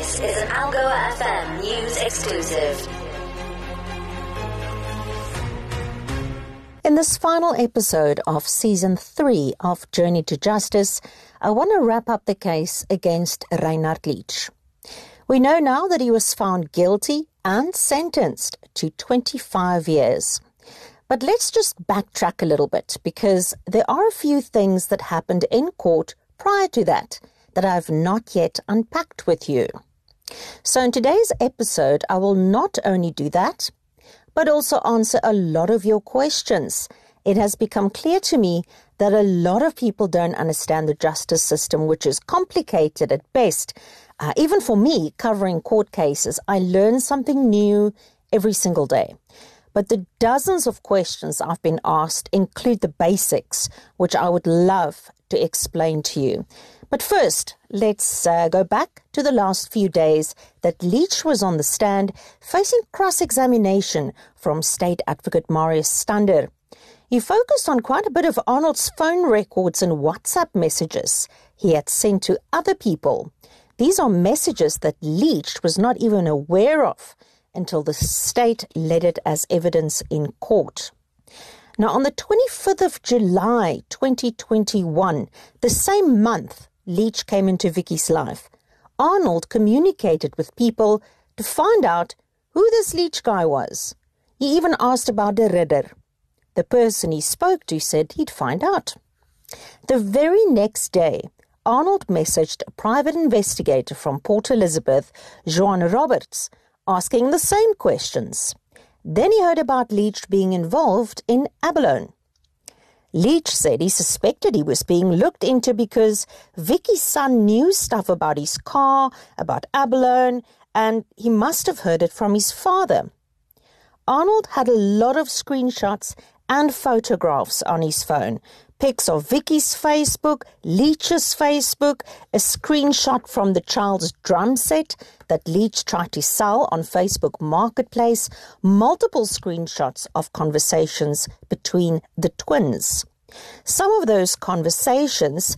This is an Algoa FM news exclusive. In this final episode of Season 3 of Journey to Justice, I want to wrap up the case against Reinhard Leach. We know now that he was found guilty and sentenced to 25 years. But let's just backtrack a little bit, because there are a few things that happened in court prior to that I've not yet unpacked with you. So in today's episode, I will not only do that, but also answer a lot of your questions. It has become clear to me that a lot of people don't understand the justice system, which is complicated at best. Even for me, covering court cases, I learn something new every single day. But the dozens of questions I've been asked include the basics, which I would love to explain to you. But first, let's go back to the last few days that Leach was on the stand facing cross-examination from State Advocate Marius Stander. He focused on quite a bit of Arnold's phone records and WhatsApp messages he had sent to other people. These are messages that Leach was not even aware of until the state led it as evidence in court. Now, on the 25th of July 2021, the same month Leach came into Vicky's life, Arnold communicated with people to find out who this Leach guy was. He even asked about the Ridder. The person he spoke to said he'd find out. The very next day, Arnold messaged a private investigator from Port Elizabeth, Joan Roberts, asking the same questions. Then he heard about Leach being involved in abalone. Leach said he suspected he was being looked into because Vicky's son knew stuff about his car, about abalone, and he must have heard it from his father. Arnold had a lot of screenshots and photographs on his phone. Pics of Vicky's Facebook, Leach's Facebook, a screenshot from the child's drum set that Leach tried to sell on Facebook Marketplace, multiple screenshots of conversations between the twins. Some of those conversations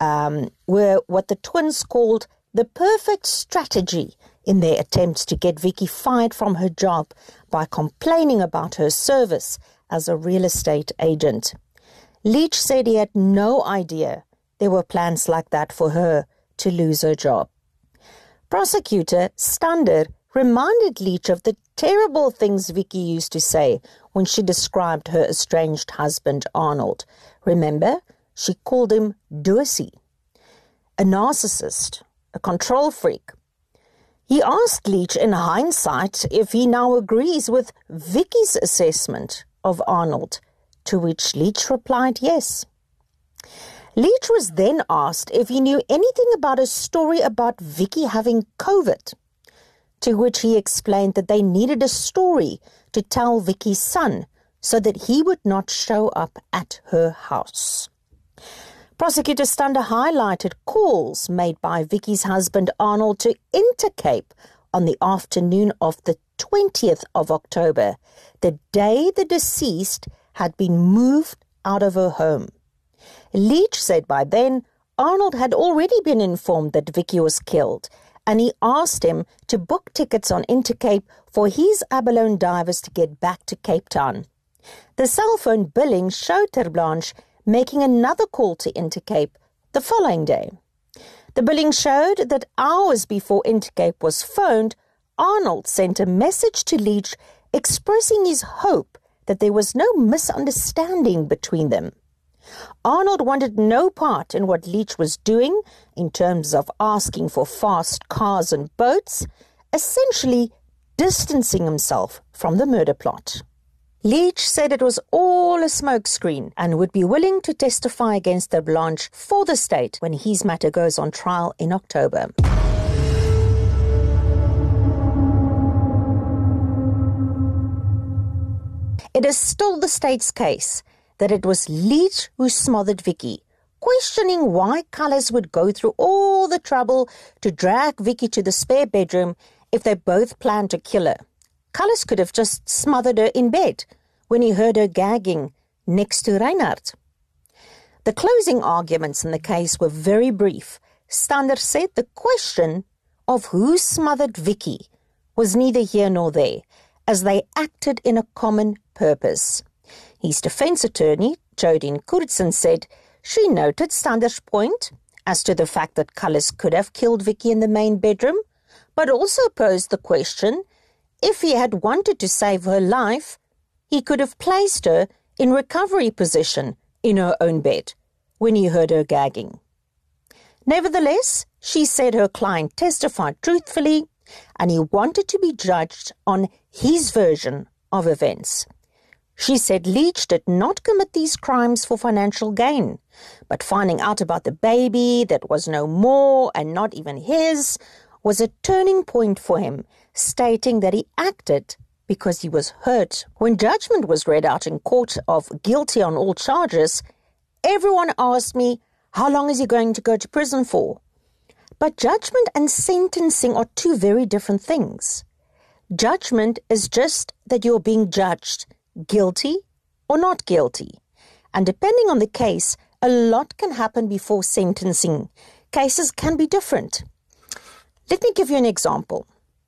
were what the twins called the perfect strategy in their attempts to get Vicky fired from her job by complaining about her service as a real estate agent. Leach said he had no idea there were plans like that for her to lose her job. Prosecutor Stander reminded Leach of the terrible things Vicky used to say when she described her estranged husband, Arnold. Remember, she called him Dosie, a narcissist, a control freak. He asked Leach in hindsight if he now agrees with Vicky's assessment of Arnold, to which Leach replied yes. Leach was then asked if he knew anything about a story about Vicky having COVID, to which he explained that they needed a story to tell Vicky's son so that he would not show up at her house. Prosecutor Stander highlighted calls made by Vicky's husband Arnold to Intercape on the afternoon of the 20th of October, the day the deceased had been moved out of her home. Leach said by then Arnold had already been informed that Vicky was killed, and he asked him to book tickets on Intercape for his abalone divers to get back to Cape Town. The cell phone billing showed Terblanche making another call to Intercape the following day. The billing showed that hours before Intercape was phoned, Arnold sent a message to Leach expressing his hope that there was no misunderstanding between them. Arnold wanted no part in what Leach was doing in terms of asking for fast cars and boats, essentially distancing himself from the murder plot. Leach said it was all a smokescreen and would be willing to testify against Terblanche for the state when his matter goes on trial in October. It is still the state's case that it was Leach who smothered Vicky, questioning why Cullis would go through all the trouble to drag Vicky to the spare bedroom if they both planned to kill her. Cullis could have just smothered her in bed when he heard her gagging next to Reinhard. The closing arguments in the case were very brief. Stander said the question of who smothered Vicky was neither here nor there, as they acted in a common purpose. His defense attorney, Jodine Koertzen, said she noted Stander's point as to the fact that Cullis could have killed Vicky in the main bedroom, but also posed the question, if he had wanted to save her life, he could have placed her in recovery position in her own bed when he heard her gagging. Nevertheless, she said her client testified truthfully and he wanted to be judged on his version of events. She said Leach did not commit these crimes for financial gain, but finding out about the baby that was no more and not even his was a turning point for him, stating that he acted because he was hurt. When judgment was read out in court of guilty on all charges, everyone asked me, how long is he going to go to prison for? But judgment and sentencing are two very different things. Judgment is just that you're being judged, guilty or not guilty. And depending on the case, a lot can happen before sentencing. Cases can be different. Let me give you an example.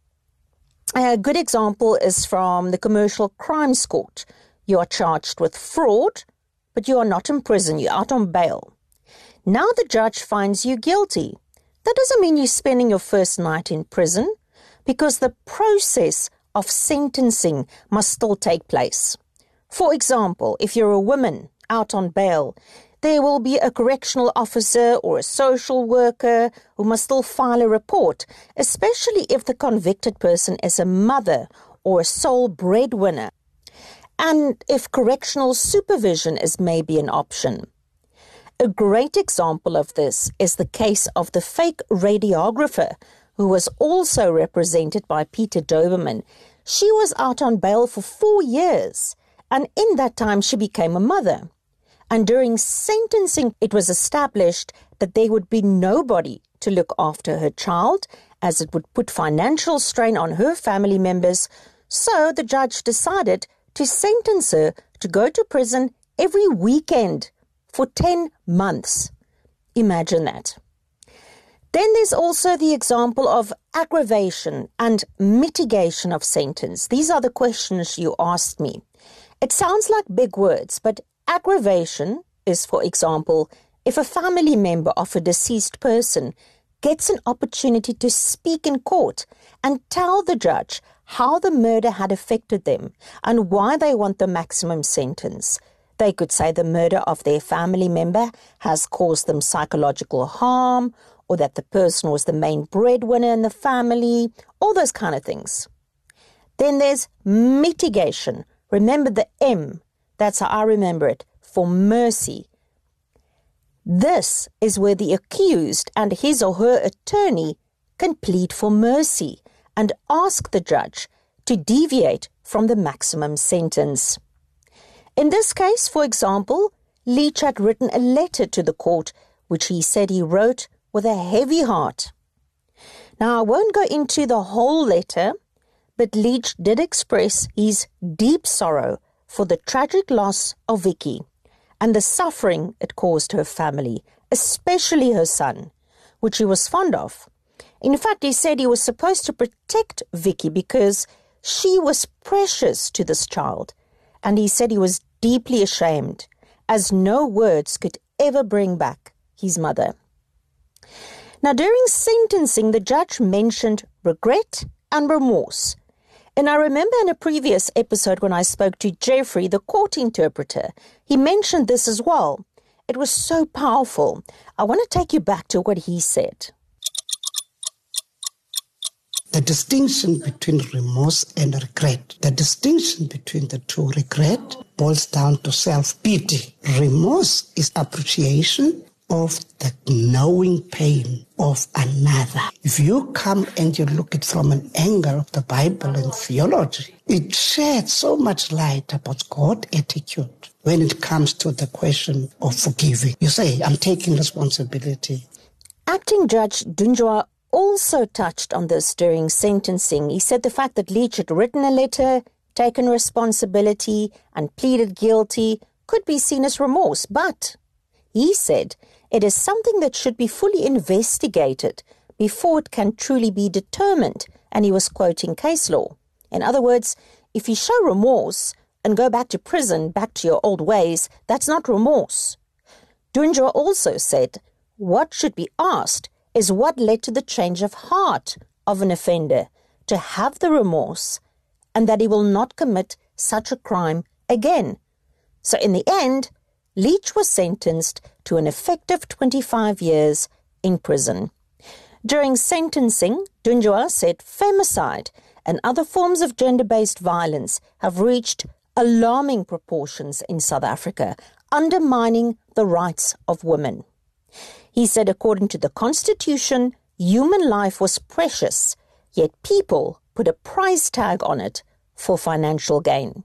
A good example is from the Commercial Crimes Court. You are charged with fraud, but you are not in prison. You're out on bail. Now the judge finds you guilty. That doesn't mean you're spending your first night in prison, because the process of sentencing must still take place. For example, if you're a woman out on bail, there will be a correctional officer or a social worker who must still file a report, especially if the convicted person is a mother or a sole breadwinner, and if correctional supervision is maybe an option. A great example of this is the case of the fake radiographer, who was also represented by Peter Doberman. She was out on bail for 4 years, and in that time she became a mother. And during sentencing, it was established that there would be nobody to look after her child, as it would put financial strain on her family members. So the judge decided to sentence her to go to prison every weekend for 10 months. Imagine that. Then there's also the example of aggravation and mitigation of sentence. These are the questions you asked me. It sounds like big words, but aggravation is, for example, if a family member of a deceased person gets an opportunity to speak in court and tell the judge how the murder had affected them and why they want the maximum sentence. They could say the murder of their family member has caused them psychological harm, or that the person was the main breadwinner in the family, all those kind of things. Then there's mitigation. Remember the M, that's how I remember it, for mercy. This is where the accused and his or her attorney can plead for mercy and ask the judge to deviate from the maximum sentence. In this case, for example, Leach had written a letter to the court, which he said he wrote with a heavy heart. Now, I won't go into the whole letter, but Leach did express his deep sorrow for the tragic loss of Vicky and the suffering it caused her family, especially her son, which he was fond of. In fact, he said he was supposed to protect Vicky because she was precious to this child, and he said he was deeply ashamed, as no words could ever bring back his mother. Now, during sentencing, the judge mentioned regret and remorse. And I remember in a previous episode when I spoke to Jeffrey, the court interpreter, he mentioned this as well. It was so powerful. I want to take you back to what he said. The distinction between remorse and regret, the distinction between the two, regret boils down to self-pity. Remorse is appreciation of the knowing pain of another. If you come and you look at it from an angle of the Bible and theology, it sheds so much light about God's attitude when it comes to the question of forgiving. You say, I'm taking responsibility. Acting Judge Dunjwa also touched on this during sentencing. He said the fact that Leach had written a letter, taken responsibility, and pleaded guilty could be seen as remorse, but he said it is something that should be fully investigated before it can truly be determined, and he was quoting case law. In other words, if you show remorse and go back to prison, back to your old ways, that's not remorse. Dunjwa also said, what should be asked is what led to the change of heart of an offender to have the remorse and that he will not commit such a crime again. So in the end, Leach was sentenced to an effective 25 years in prison. During sentencing, Dunjwa said femicide and other forms of gender-based violence have reached alarming proportions in South Africa, undermining the rights of women. He said, according to the Constitution, human life was precious, yet people put a price tag on it for financial gain.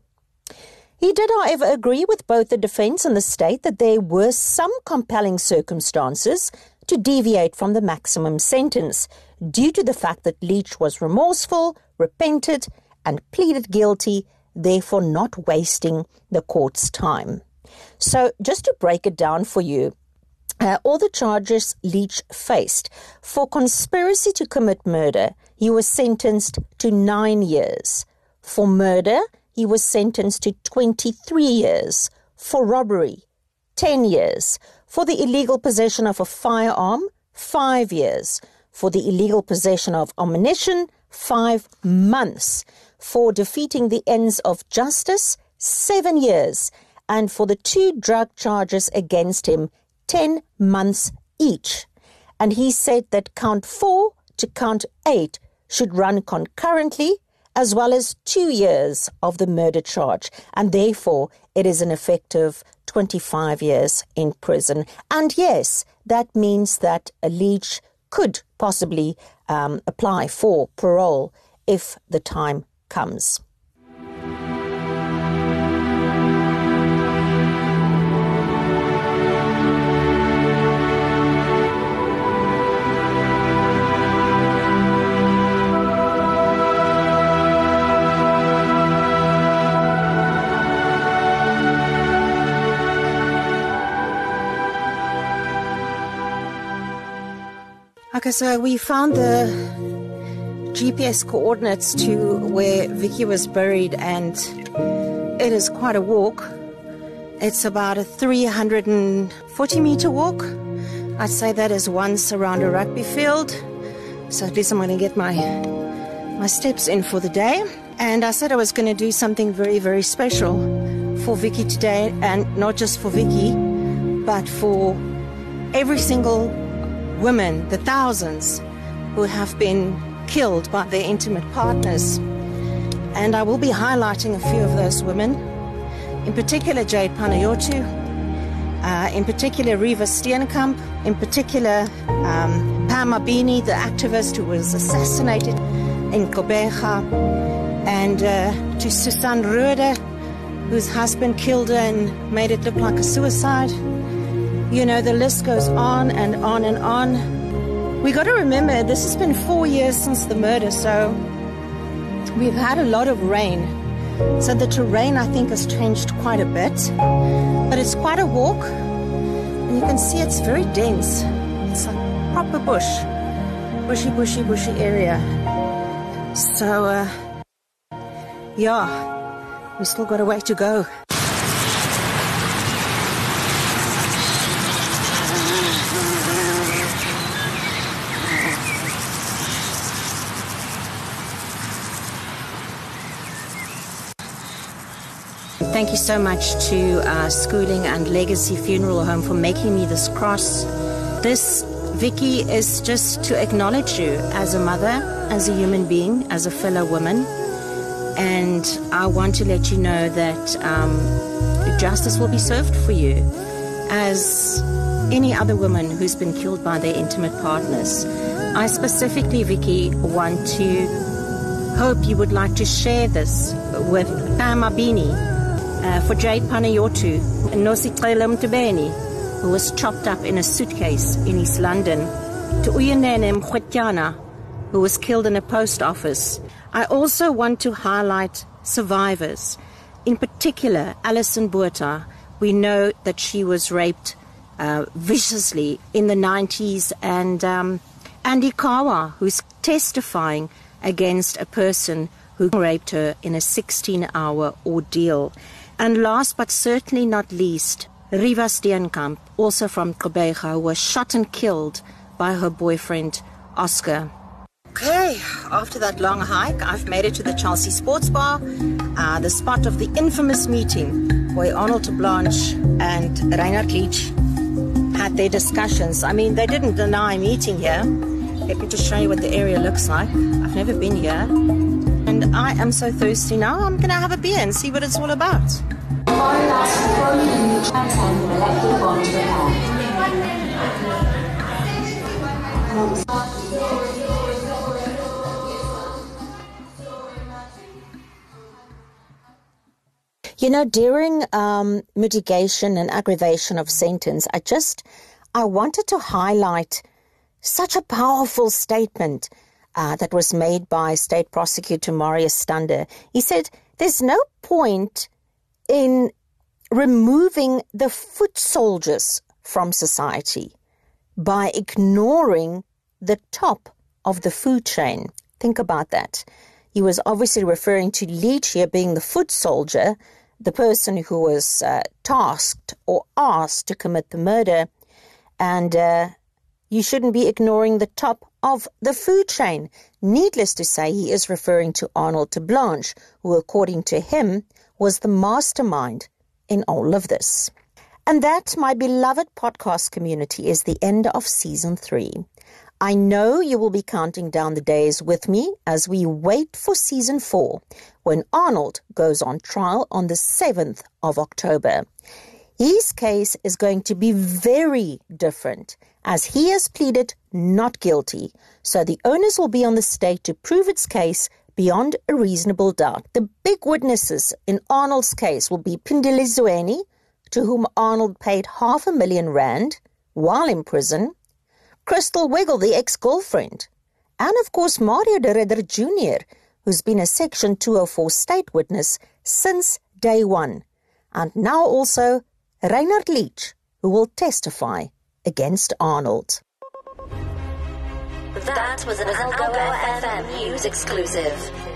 He did, however, agree with both the defence and the state that there were some compelling circumstances to deviate from the maximum sentence due to the fact that Leach was remorseful, repented, and pleaded guilty, therefore not wasting the court's time. So, just to break it down for you, all the charges Leach faced. For conspiracy to commit murder, he was sentenced to 9 years. For murder, he was sentenced to 23 years. For robbery, 10 years. For the illegal possession of a firearm, 5 years. For the illegal possession of ammunition, 5 months. For defeating the ends of justice, 7 years. And for the 2 drug charges against him, 10 months each. And he said that count 4 to count 8 should run concurrently, as well as 2 years of the murder charge. And therefore, it is an effective 25 years in prison. And yes, that means that a Leach could possibly apply for parole if the time comes. Okay, so we found the GPS coordinates to where Vicky was buried, and it is quite a walk. It's about a 340-meter walk. I'd say that is once around a rugby field. So at least I'm going to get my steps in for the day. And I said I was going to do something very, very special for Vicky today, and not just for Vicky, but for every single women, the thousands who have been killed by their intimate partners. And I will be highlighting a few of those women, in particular Jade Panayiotou, in particular Riva Steenkamp, in particular Pam Mabini, the activist who was assassinated in Gqeberha, and to Susan Roeder, whose husband killed her and made it look like a suicide. You know, the list goes on and on and on. We got to remember, this has been 4 years since the murder, so we've had a lot of rain. So the terrain, I think, has changed quite a bit. But it's quite a walk. And you can see it's very dense. It's like proper bush. Bushy area. So, yeah, we still got a way to go. Thank you so much to Schooling and Legacy Funeral Home for making me this cross. This, Vicky, is just to acknowledge you as a mother, as a human being, as a fellow woman. And I want to let you know that justice will be served for you as any other woman who's been killed by their intimate partners. I specifically, Vicky, want to hope you would like to share this with Pam Mabini, for Jade Panayiotou, Nosicela Mtebeni, who was chopped up in a suitcase in East London, to Uyanene Mkhwetyana, who was killed in a post office. I also want to highlight survivors, in particular Alison Botha. We know that she was raped viciously in the 90s, and Andy Kawa, who's testifying against a person who raped her in a 16-hour ordeal. And last but certainly not least, Riva Steenkamp, also from Gqeberha, who was shot and killed by her boyfriend, Oscar. Okay, after that long hike, I've made it to the Chelsea Sports Bar, the spot of the infamous meeting where Arnold de Blanche and Reinhard Leach had their discussions. I mean, they didn't deny meeting here. Let me just show you what the area looks like. I've never been here. And I am so thirsty now, I'm going to have a beer and see what it's all about. You know, during mitigation and aggravation of sentence, I wanted to highlight such a powerful statement that was made by State Prosecutor Marius Stander. He said, there's no point in removing the foot soldiers from society by ignoring the top of the food chain. Think about that. He was obviously referring to Leach here being the foot soldier, the person who was tasked or asked to commit the murder. And you shouldn't be ignoring the top of the food chain. Needless to say, he is referring to Arnold de Blanche, who, according to him, was the mastermind in all of this. And that, my beloved podcast community, is the end of Season 3. I know you will be counting down the days with me as we wait for Season 4, when Arnold goes on trial on the 7th of October. His case is going to be very different, as he has pleaded not guilty, so the onus will be on the state to prove its case beyond a reasonable doubt. The big witnesses in Arnold's case will be Pindile Zweni, to whom Arnold paid R500,000 while in prison, Crystal Wiggle, the ex-girlfriend, and of course Mario de Ridder Jr., who's been a Section 204 state witness since day one, and now also Reinhard Leach, who will testify against Arnold. That was an Algoa FM News exclusive.